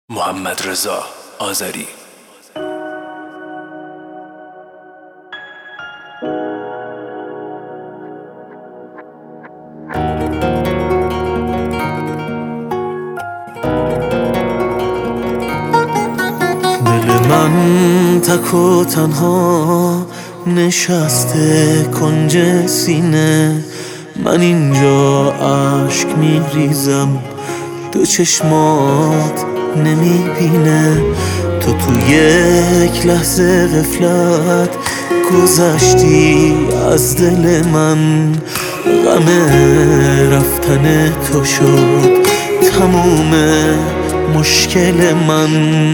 محمد رضا آذری. دل من تک و تنها نشسته کنج سینه، من اینجا عشق میریزم، تو چشمات نمیبینه. تو یک لحظه غفلت گذشتی از دل من، غم رفتن تو شد تموم مشکل من.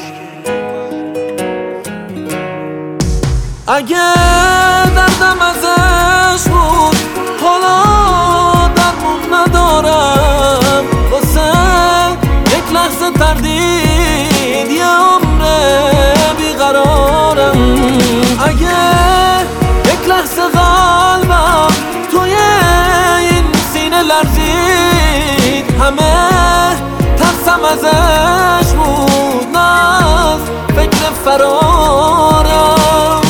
اگه دردم ازش بود حالا درمون ندارم، واسه یک لحظه تردید یه عمره بیقرارم. اگه یک لحظه قلبم توی این سینه لرزید، همه ترسم ازش بود، نه از فکر فرارم.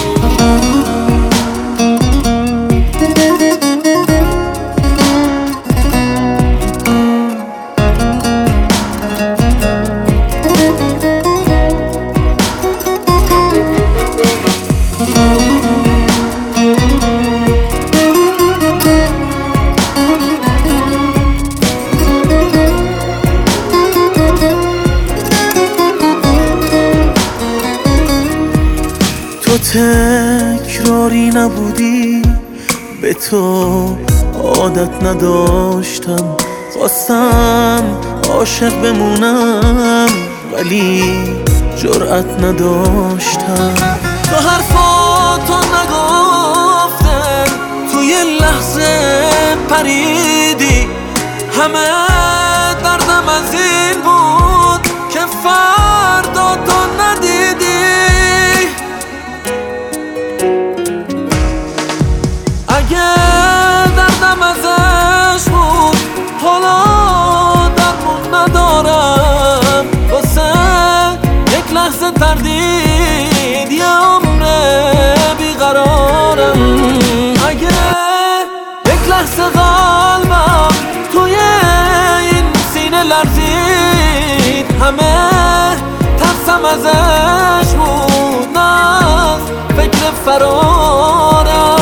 تو تکراری نبودی، به تو عادت نداشتم، خواستم عاشق بمونم ولی جرأت نداشتم. تو حرفاتو نگفتم، تو یه لحظه پریدی، همه دردم از این بود که فردا تو ندیدی. اگه دردم ازش بود حالا درمون ندارم، واسه یک لحظه تردید یه عمره بیقرارم. اگه یک لحظه قلبم توی این سینه لرزید، همه ترسم ازش بود، نه از فکر فرارم.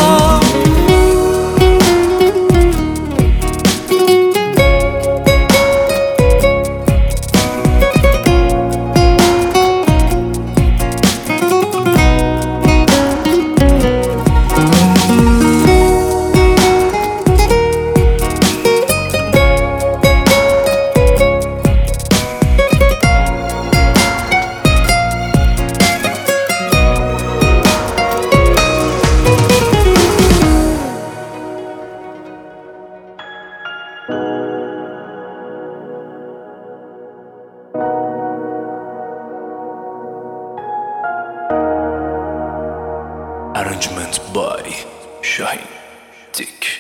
Arrangement by Shahin Tik.